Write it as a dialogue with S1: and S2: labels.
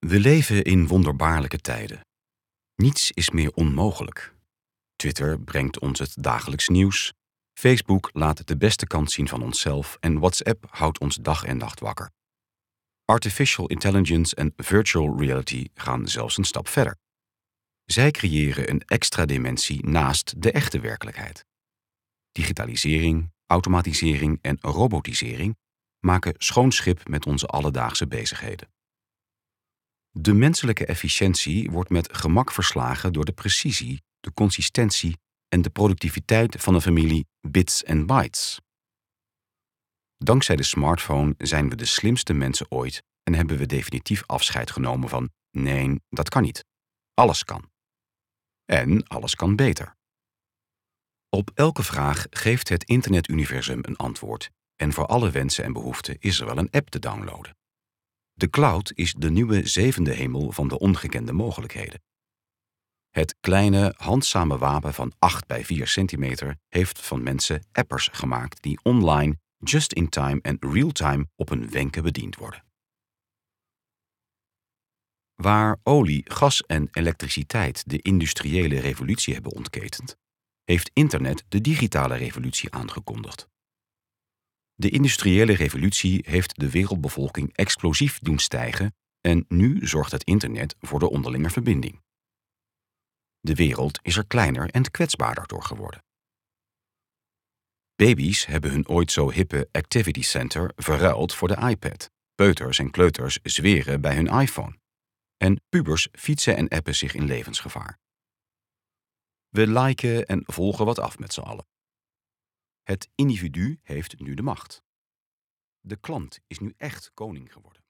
S1: We leven in wonderbaarlijke tijden. Niets is meer onmogelijk. Twitter brengt ons het dagelijks nieuws. Facebook laat de beste kant zien van onszelf en WhatsApp houdt ons dag en nacht wakker. Artificial intelligence en virtual reality gaan zelfs een stap verder. Zij creëren een extra dimensie naast de echte werkelijkheid. Digitalisering, automatisering en robotisering maken schoon schip met onze alledaagse bezigheden. De menselijke efficiëntie wordt met gemak verslagen door de precisie, de consistentie en de productiviteit van een familie bits en bytes. Dankzij de smartphone zijn we de slimste mensen ooit en hebben we definitief afscheid genomen van nee, dat kan niet. Alles kan. En alles kan beter. Op elke vraag geeft het internetuniversum een antwoord en voor alle wensen en behoeften is er wel een app te downloaden. De cloud is de nieuwe zevende hemel van de ongekende mogelijkheden. Het kleine, handzame wapen van 8 bij 4 centimeter heeft van mensen appers gemaakt die online, just-in-time en real-time op een wenken bediend worden. Waar olie, gas en elektriciteit de industriële revolutie hebben ontketend, heeft internet de digitale revolutie aangekondigd. De industriële revolutie heeft de wereldbevolking explosief doen stijgen en nu zorgt het internet voor de onderlinge verbinding. De wereld is er kleiner en kwetsbaarder door geworden. Baby's hebben hun ooit zo hippe Activity Center verruild voor de iPad. Peuters en kleuters zweren bij hun iPhone. En pubers fietsen en appen zich in levensgevaar. We liken en volgen wat af met z'n allen. Het individu heeft nu de macht. De klant is nu echt koning geworden.